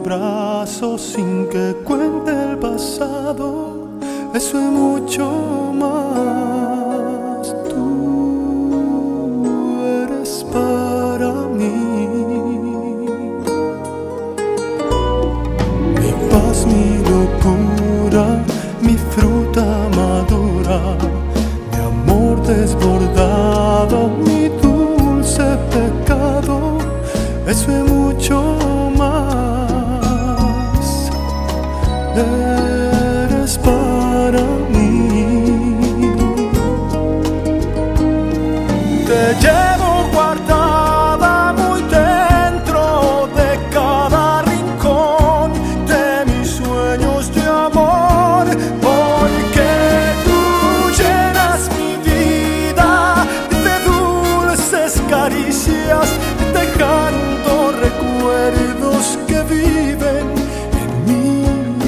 tus brazos sin que cuente el pasado. Eso y mucho más. Tú eres para mí mi paz, mi locura, mi fruta madura, mi amor desbordado, mi dulce pecado. Eso y mucho más. Eres para mí. Te llevo guardada muy dentro de cada rincón de mis sueños de amor, porque tú llenas mi vida de dulces caricias, dejando recuerdos que viven en mi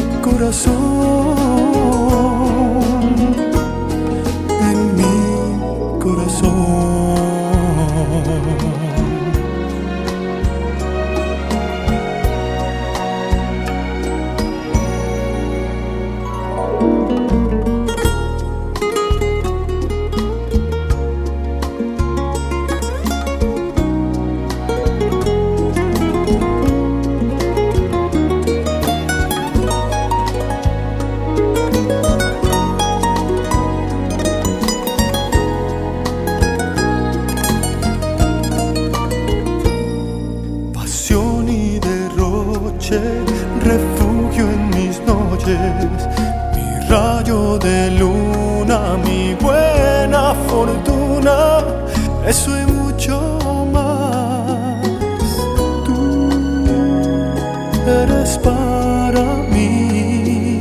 corazón, en mi corazón. Refugio en mis noches, mi rayo de luna, mi buena fortuna, eso y mucho más. Tú eres para mí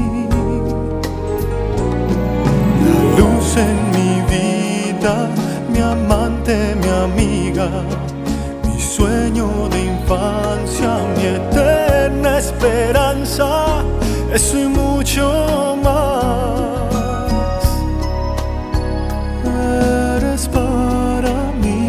la luz en mi vida, mi amante, mi amiga, mi sueño de infancia, mi eterna esperanza, eso y mucho más. Eres para mí.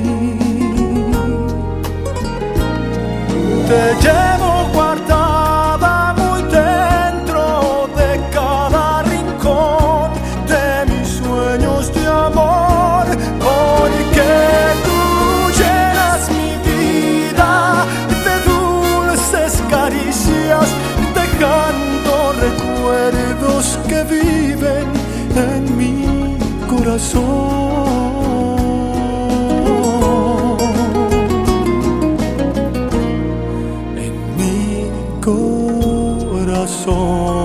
Te llevo guardada muy dentro de cada rincón de mis sueños de amor, porque tú llenas mi vida de dulces caricias, dejando recuerdos que viven en mi corazón, en mi corazón.